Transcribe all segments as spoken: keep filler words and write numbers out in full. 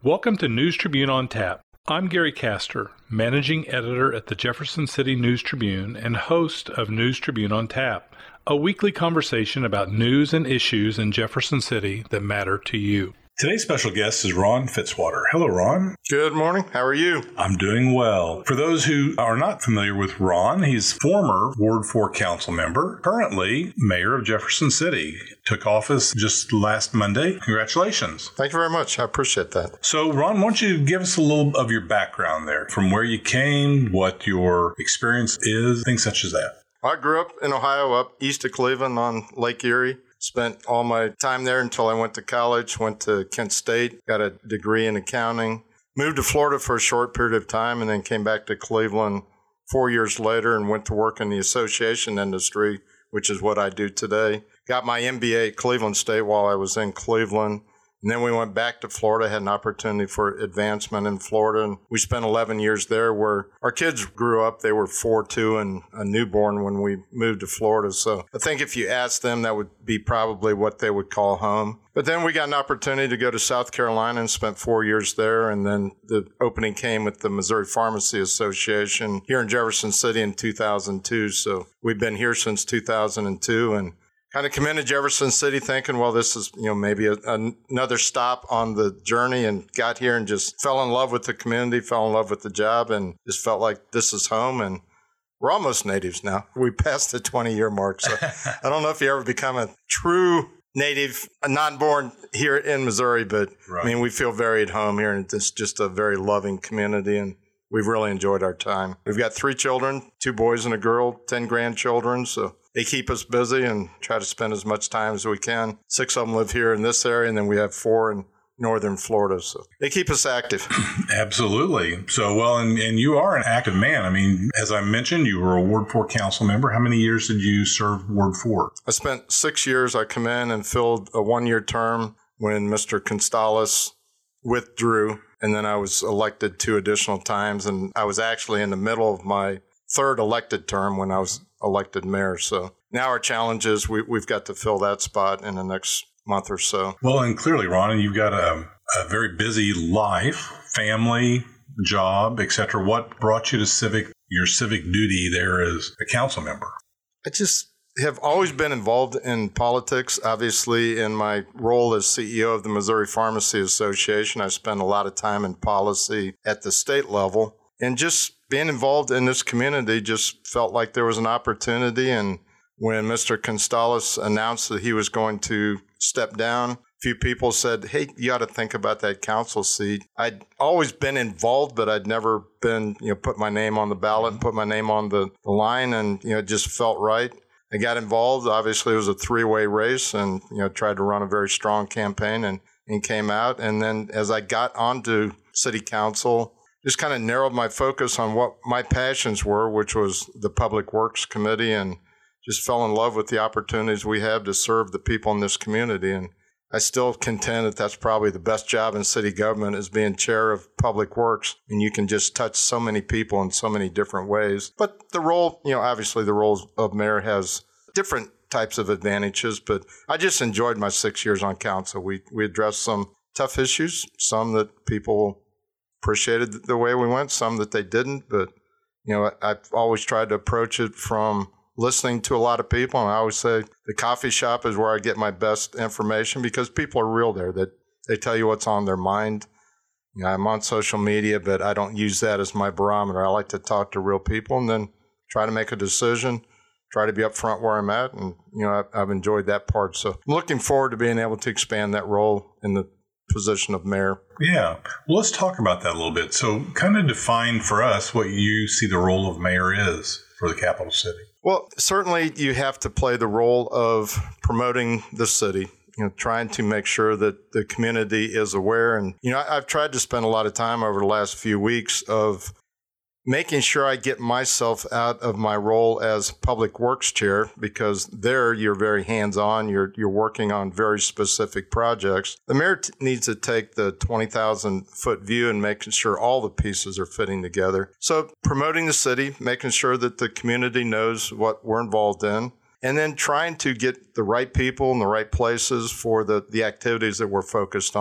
Welcome to News Tribune on Tap. I'm Gary Castor, Managing Editor at the Jefferson City News Tribune and host of News Tribune on Tap, a weekly conversation about news and issues in Jefferson City that matter to you. Today's special guest is Ron Fitzwater. Hello, Ron. Good morning. How are you? I'm doing well. For those who are not familiar with Ron, he's former Ward four council member, currently mayor of Jefferson City. Took office just last Monday. Congratulations. Thank you very much. I appreciate that. So, Ron, why don't you give us a little of your background there, from where you came, what your experience is, things such as that. I grew up in Ohio, up east of Cleveland on Lake Erie. Spent all my time there until I went to college, went to Kent State, got a degree in accounting, moved to Florida for a short period of time, and then came back to Cleveland four years later and went to work in the association industry, which is what I do today. Got my M B A at Cleveland State while I was in Cleveland. And then we went back to Florida, had an opportunity for advancement in Florida. And we spent eleven years there where our kids grew up. They were four, two, and a newborn when we moved to Florida. So I think if you asked them, that would be probably what they would call home. But then we got an opportunity to go to South Carolina and spent four years there. And then the opening came with the Missouri Pharmacy Association here in Jefferson City in two thousand two. So we've been here since two thousand two and kind of come into Jefferson City thinking, well, this is, you know, maybe a, a, another stop on the journey, and got here and just fell in love with the community, fell in love with the job, and just felt like this is home. And we're almost natives now. We passed the twenty-year mark. So I don't know if you ever become a true native, not born here in Missouri, but right. I mean, we feel very at home here, and it's just a very loving community, and we've really enjoyed our time. We've got three children, two boys and a girl, ten grandchildren, so they keep us busy and try to spend as much time as we can. Six of them live here in this area, and then we have four in northern Florida. So they keep us active. Absolutely. So, well, and, and you are an active man. I mean, as I mentioned, you were a Ward four council member. How many years did you serve Ward four? I spent six years. I come in and filled a one-year term when Mister Constalis withdrew, and then I was elected two additional times. And I was actually in the middle of my third elected term when I was elected mayor. So now our challenge is we, we've got to fill that spot in the next month or so. Well, and clearly, Ron, you've got a, a very busy life, family, job, et cetera. What brought you to civic, your civic duty there as a council member? I just have always been involved in politics. Obviously, in my role as C E O of the Missouri Pharmacy Association, I spent a lot of time in policy at the state level. And just being involved in this community just felt like there was an opportunity. And when Mister Constalis announced that he was going to step down, a few people said, hey, you got to think about that council seat. I'd always been involved, but I'd never been, you know, put my name on the ballot and put my name on the, the line. And, you know, it just felt right. I got involved. Obviously, it was a three-way race, and, you know, tried to run a very strong campaign and, and came out. And then as I got onto city council, just kind of narrowed my focus on what my passions were, which was the Public Works Committee, and just fell in love with the opportunities we have to serve the people in this community. And I still contend that that's probably the best job in city government, is being chair of Public Works. And you can just touch so many people in so many different ways. But the role, you know, obviously the role of mayor has different types of advantages, but I just enjoyed my six years on council. We, we addressed some tough issues, some that people appreciated the way we went, some that they didn't. But, you know, I've always tried to approach it from listening to a lot of people. And I always say the coffee shop is where I get my best information, because people are real there, that they tell you what's on their mind. You know, I'm on social media, but I don't use that as my barometer. I like to talk to real people and then try to make a decision, try to be upfront where I'm at. And, you know, I've, I've enjoyed that part. So I'm looking forward to being able to expand that role in the position of mayor. Yeah. Well, let's talk about that a little bit. So kind of define for us what you see the role of mayor is for the capital city. Well, certainly you have to play the role of promoting the city, you know, trying to make sure that the community is aware. And, you know, I've tried to spend a lot of time over the last few weeks of making sure I get myself out of my role as Public Works Chair, because there you're very hands-on. You're you're working on very specific projects. The mayor t- needs to take the twenty thousand foot view and making sure all the pieces are fitting together. So promoting the city, making sure that the community knows what we're involved in, and then trying to get the right people in the right places for the, the activities that we're focused on.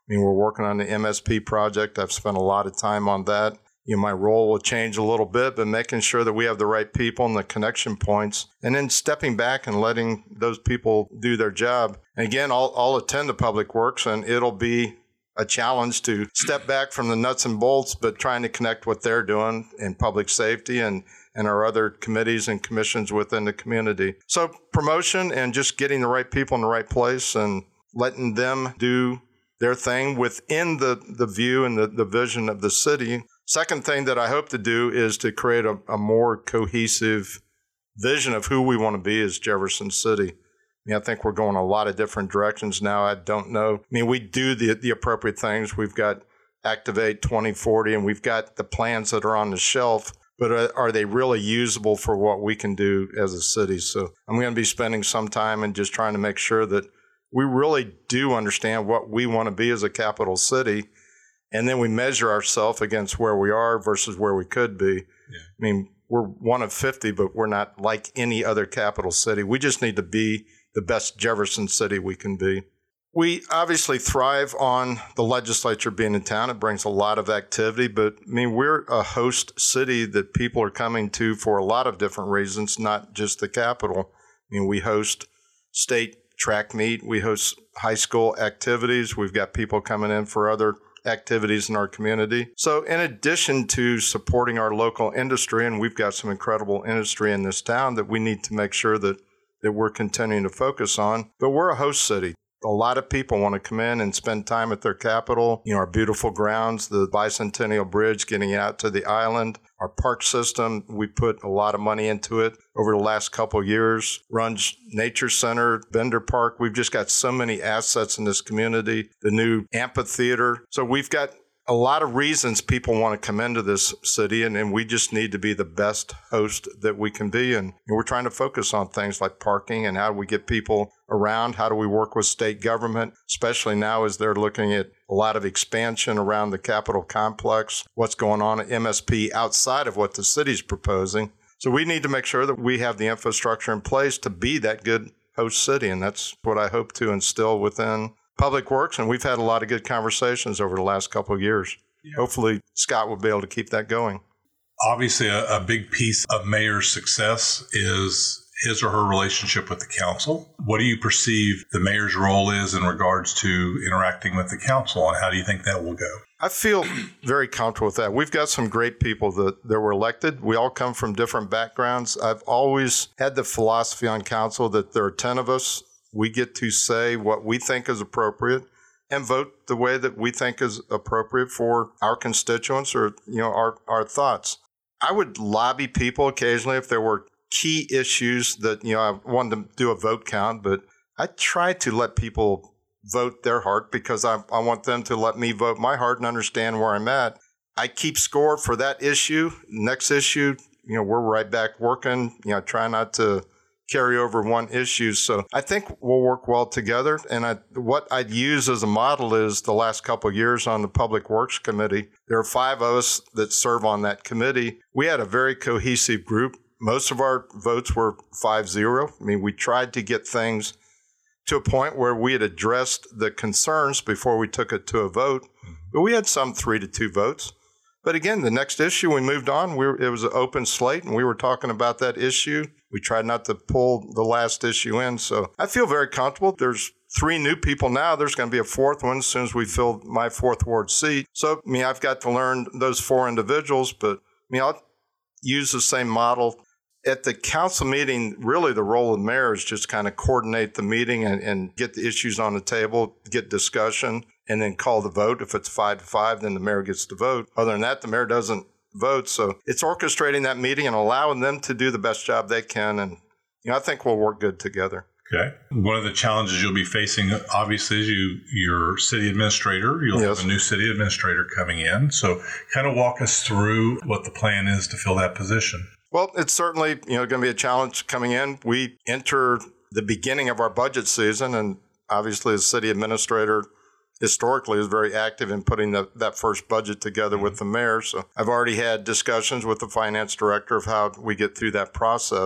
mean, we're working on the M S P project. I've spent a lot of time on that. You know, my role will change a little bit, but making sure that we have the right people and the connection points, and then stepping back and letting those people do their job. And again, I'll, I'll attend the Public Works, and it'll be a challenge to step back from the nuts and bolts, but trying to connect what they're doing in public safety and, and our other committees and commissions within the community. So promotion and just getting the right people in the right place and letting them do their thing within the, the view and the, the vision of the city. Second thing that I hope to do is to create a, a more cohesive vision of who we want to be as Jefferson City. I mean, I think we're going a lot of different directions now. I don't know. I mean, we do the the appropriate things. We've got Activate twenty forty, and we've got the plans that are on the shelf, but are, are they really usable for what we can do as a city? So I'm going to be spending some time and just trying to make sure that we really do understand what we want to be as a capital city. And then we measure ourselves against where we are versus where we could be. Yeah. I mean, we're one of fifty, but we're not like any other capital city. We just need to be the best Jefferson City we can be. We obviously thrive on the legislature being in town. It brings a lot of activity, but I mean, we're a host city that people are coming to for a lot of different reasons, not just the Capitol. I mean, we host state track meet. We host high school activities. We've got people coming in for other activities in our community. So in addition to supporting our local industry, and we've got some incredible industry in this town that we need to make sure that, that we're continuing to focus on, but we're a host city. A lot of people want to come in and spend time at their capital, you know, our beautiful grounds, the Bicentennial Bridge, getting out to the island, our park system. We put a lot of money into it over the last couple of years. Runs Nature Center, Bender Park. We've just got so many assets in this community. The new amphitheater. So we've got a lot of reasons people want to come into this city, and, and we just need to be the best host that we can be. And, and we're trying to focus on things like parking and how do we get people around, how do we work with state government, especially now as they're looking at a lot of expansion around the Capitol complex, what's going on at M S P outside of what the city's proposing. So we need to make sure that we have the infrastructure in place to be that good host city, and that's what I hope to instill within Public Works, and we've had a lot of good conversations over the last couple of years. Yeah. Hopefully, Scott will be able to keep that going. Obviously, a, a big piece of Mayor's success is his or her relationship with the council. What do you perceive the mayor's role is in regards to interacting with the council, and how do you think that will go? I feel very comfortable with that. We've got some great people that, that were elected. We all come from different backgrounds. I've always had the philosophy on council that there are ten of us. We get to say what we think is appropriate and vote the way that we think is appropriate for our constituents or, you know, our, our thoughts. I would lobby people occasionally if there were key issues that, you know, I wanted to do a vote count, but I try to let people vote their heart because I, I want them to let me vote my heart and understand where I'm at. I keep score for that issue. Next issue, you know, we're right back working, you know, try not to carry over one issue. So I think we'll work well together. And I, what I'd use as a model is the last couple of years on the Public Works Committee. There are five of us that serve on that committee. We had a very cohesive group. Most of our votes were five zero. I mean, we tried to get things to a point where we had addressed the concerns before we took it to a vote. But we had some three to two votes. But again, the next issue, we moved on. We were, it was an open slate, and we were talking about that issue. We tried not to pull the last issue in. So I feel very comfortable. There's three new people now. There's going to be a fourth one as soon as we fill my fourth ward seat. So, I mean, I've got to learn those four individuals, but I mean, I'll use the same model. At the council meeting, really the role of the mayor is just kind of coordinate the meeting and, and get the issues on the table, get discussion, and then call the vote. If it's five to five, then the mayor gets to vote. Other than that, the mayor doesn't vote. So it's orchestrating that meeting and allowing them to do the best job they can. And, you know, I think we'll work good together. Okay. One of the challenges you'll be facing, obviously, is you, your city administrator. You'll yes. have a new city administrator coming in. So kind of walk us through what the plan is to fill that position. Well, it's certainly, you know, going to be a challenge coming in. We enter the beginning of our budget season, and obviously as city administrator, historically is very active in putting the, that first budget together with the mayor. So I've already had discussions with the finance director of how we get through that process.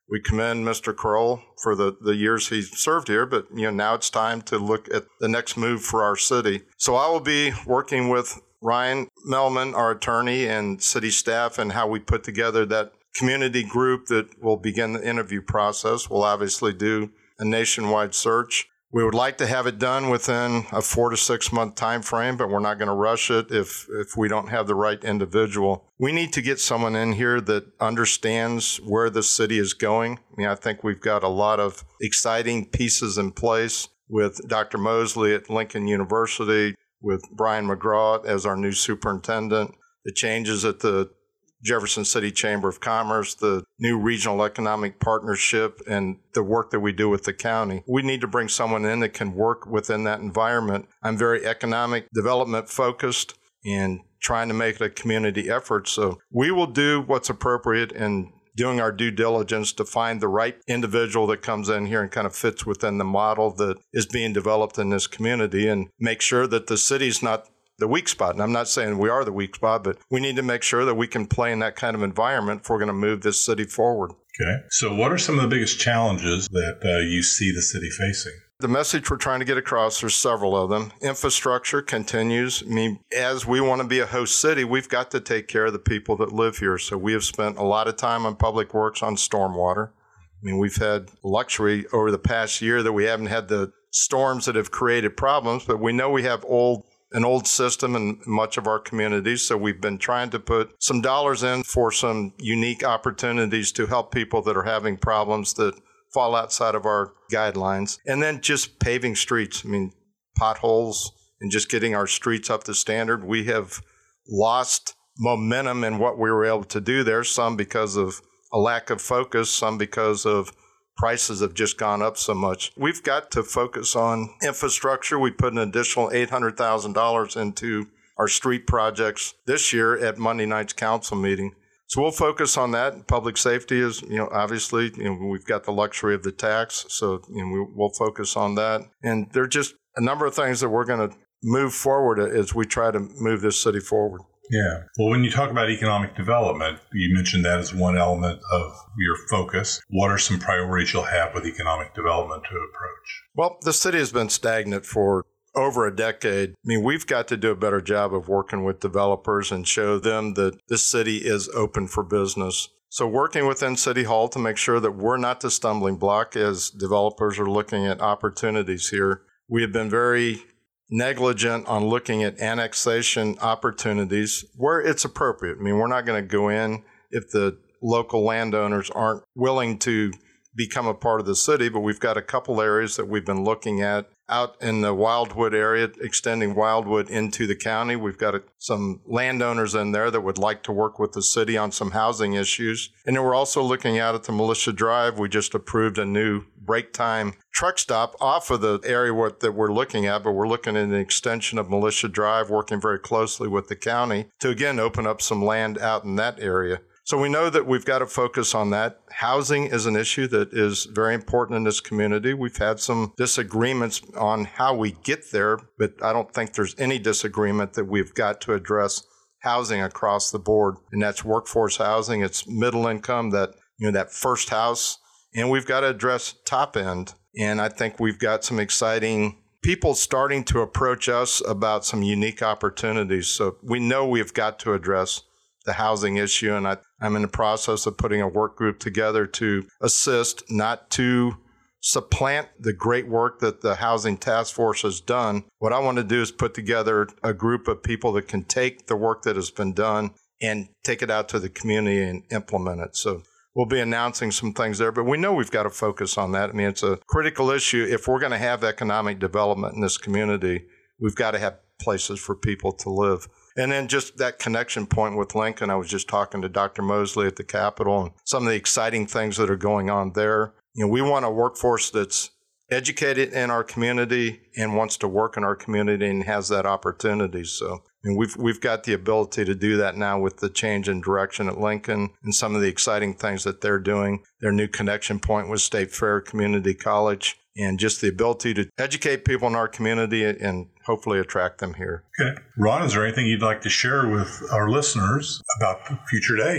We commend Mister Kroll for the, the years he served here, but you know now it's time to look at the next move for our city. So I will be working with Ryan Melman, our attorney, and city staff, and how we put together that community group that will begin the interview process. We'll obviously do a nationwide search. We would like to have it done within a four to six month time frame, but we're not going to rush it if, if we don't have the right individual. We need to get someone in here that understands where the city is going. I mean, I think we've got a lot of exciting pieces in place with Doctor Mosley at Lincoln University, with Brian McGraw as our new superintendent, the changes at the Jefferson City Chamber of Commerce, the new regional economic partnership, and the work that we do with the county. We need to bring someone in that can work within that environment. I'm very economic development focused and trying to make it a community effort. So we will do what's appropriate in doing our due diligence to find the right individual that comes in here and kind of fits within the model that is being developed in this community, and make sure that the city's not the weak spot. And I'm not saying we are the weak spot, but we need to make sure that we can play in that kind of environment if we're going to move this city forward. Okay. So what are some of the biggest challenges that uh, you see the city facing? The message we're trying to get across, there's several of them. Infrastructure continues. I mean, as we want to be a host city, we've got to take care of the people that live here. So we have spent a lot of time on public works, on stormwater. I mean, we've had luxury over the past year that we haven't had the storms that have created problems, but we know we have old an old system in much of our communities. So we've been trying to put some dollars in for some unique opportunities to help people that are having problems that fall outside of our guidelines. And then just paving streets. I mean, potholes and just getting our streets up to standard. We have lost momentum in what we were able to do there, some because of a lack of focus, some because of prices have just gone up so much. We've got to focus on infrastructure. We put an additional eight hundred thousand dollars into our street projects this year at Monday night's council meeting. So we'll focus on that. Public safety is, you know, obviously, you know, we've got the luxury of the tax, so you know, we, we'll focus on that. And there are just a number of things that we're going to move forward as we try to move this city forward. Yeah. Well, when you talk about economic development, you mentioned that as one element of your focus. What are some priorities you'll have with economic development to approach? Well, the city has been stagnant for over a decade. I mean, we've got to do a better job of working with developers and show them that this city is open for business. So working within City Hall to make sure that we're not the stumbling block as developers are looking at opportunities here. We have been very negligent on looking at annexation opportunities where it's appropriate. I mean, we're not going to go in if the local landowners aren't willing to become a part of the city, but we've got a couple areas that we've been looking at out in the Wildwood area, extending Wildwood into the county. We've got a, some landowners in there that would like to work with the city on some housing issues. And then we're also looking out at the Militia Drive. We just approved a new break time truck stop off of the area what, that we're looking at, but we're looking at an extension of Militia Drive, working very closely with the county to, again, open up some land out in that area. So we know that we've got to focus on that. Housing is an issue that is very important in this community. We've had some disagreements on how we get there, but I don't think there's any disagreement that we've got to address housing across the board. And that's workforce housing. It's middle income, that, you know, that first house. And we've got to address top end. And I think we've got some exciting people starting to approach us about some unique opportunities. So we know we've got to address the housing issue, and I, I'm in the process of putting a work group together to assist, not to supplant the great work that the Housing Task Force has done. What I want to do is put together a group of people that can take the work that has been done and take it out to the community and implement it. So we'll be announcing some things there, but we know we've got to focus on that. I mean, it's a critical issue. If we're going to have economic development in this community, we've got to have places for people to live. And then just that connection point with Lincoln, I was just talking to Doctor Mosley at the Capitol and some of the exciting things that are going on there. You know, we want a workforce that's educated in our community and wants to work in our community and has that opportunity. So I mean, we've we've got the ability to do that now with the change in direction at Lincoln and some of the exciting things that they're doing. Their new connection point with State Fair Community College, and just the ability to educate people in our community and hopefully attract them here. Okay. Ron, is there anything you'd like to share with our listeners about future days?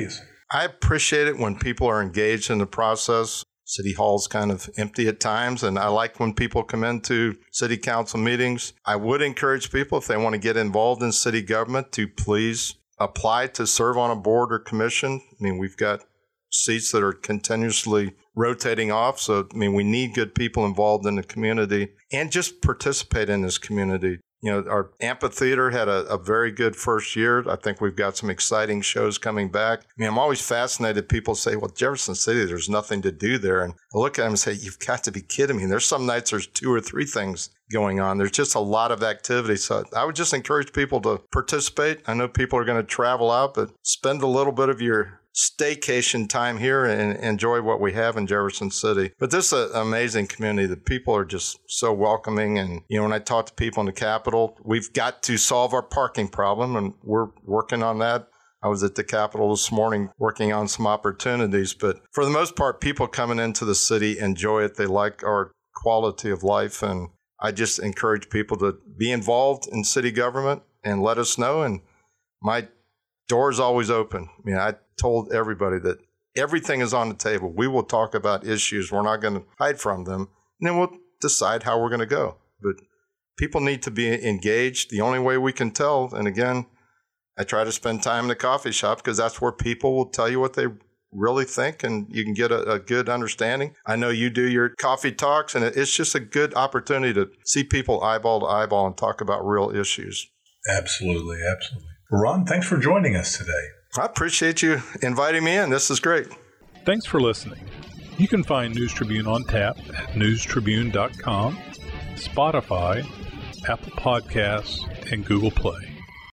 I appreciate it when people are engaged in the process. City Hall's kind of empty at times, and I like when people come into city council meetings. I would encourage people, if they want to get involved in city government, to please apply to serve on a board or commission. I mean, we've got seats that are continuously rotating off, so I mean, we need good people involved in the community and just participate in this community. You know, our amphitheater had a, a very good first year. I think we've got some exciting shows coming back. I mean, I'm always fascinated. People say, well, Jefferson City, there's nothing to do there. And I look at them and say, you've got to be kidding me. There's some nights there's two or three things going on. There's just a lot of activity. So I would just encourage people to participate. I know people are going to travel out, but spend a little bit of your staycation time here and enjoy what we have in Jefferson City. But this is an amazing community. The people are just so welcoming. And, you know, when I talk to people in the Capitol, we've got to solve our parking problem, and we're working on that. I was at the Capitol this morning working on some opportunities. But for the most part, people coming into the city enjoy it. They like our quality of life. And I just encourage people to be involved in city government and let us know. And my door's always open. I mean, I told everybody that everything is on the table. We will talk about issues. We're not going to hide from them. And then we'll decide how we're going to go. But people need to be engaged. The only way we can tell, and again, I try to spend time in the coffee shop because that's where people will tell you what they really think, and you can get a, a good understanding. I know you do your coffee talks, and it's just a good opportunity to see people eyeball to eyeball and talk about real issues. Absolutely, absolutely. Ron, thanks for joining us today. I appreciate you inviting me in. This is great. Thanks for listening. You can find News Tribune on tap at news tribune dot com, Spotify, Apple Podcasts, and Google Play.